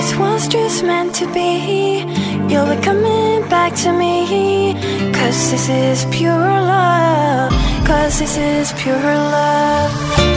This was just meant to be. You'll be coming back to me. 'Cause this is pure love. 'Cause this is pure love.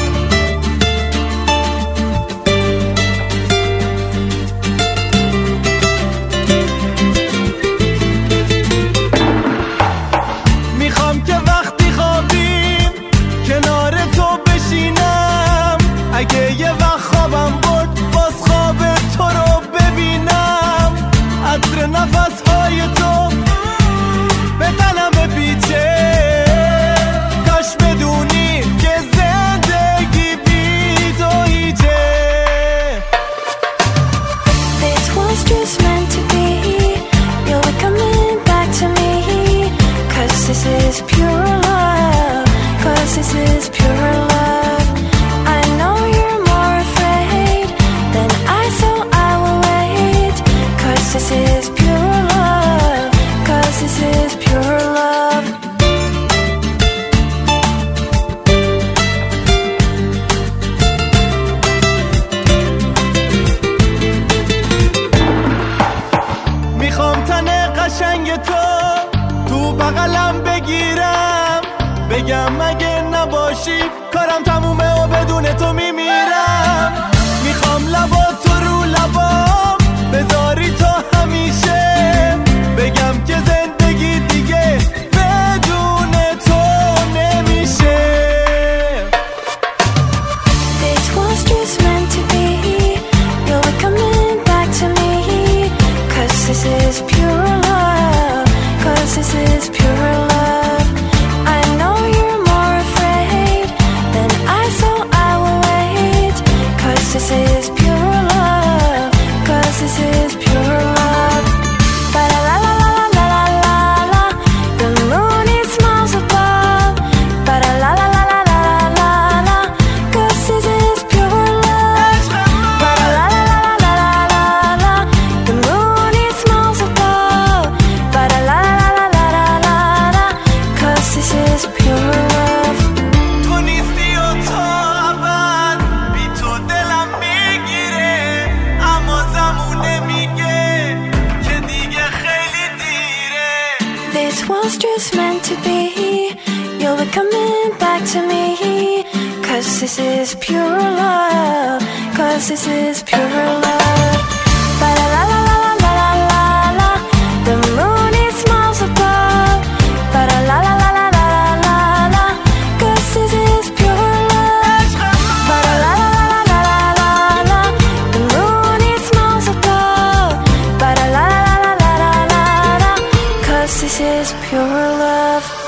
میخوام که وقتی خوابیم کنار تو بشینم، اگه یه وقت خوابم برد باز خواب تو رو ببینم. عطر نفسهای تو به دلم بپیچه، کاش بدونی که زندگی بی تو هیچه. This was just meant to be. You'll be coming back to me. 'Cause this is pure love. 'Cause this is pure love. I know you're more afraid than I, so I will wait. 'Cause this is pure love. 'Cause this is pure love. میخوام تن قشنگ تو بغلم بگیرم، بگم اگه نباشی کارم تمومه و بدون تو میمیرم. میخوام لبا تو رو لبام بذاری تا همیشه، بگم که زندگی دیگه بدون تو نمیشه. This was just meant to be. You'll be coming back to me. 'Cause this is pure love. 'Cause this is pure love. I know you're more afraid than I, so I will wait. 'Cause this is pure love. 'Cause this is pure love. Ba la la la la la la la. The moon it smiles above. Ba la la la la la la la. 'Cause this is pure love. Ba la la la la la la. The moon it smiles above. Ba la la la la la la. 'Cause this is pure love. تو نیستی و تا ابد بی تو دلم میگیره، اما زمونه میگه که دیگه خیلی دیره. This was just meant to be. You'll be coming back to me. 'Cause this is pure love. 'Cause this is pure love. Ba la la la la la la la. The moon it smiles above. Ba la la la la la la la. 'Cause this is pure love. Ba la la la la la la. The moon it smiles above. Ba la la la la la la. 'Cause this is pure love.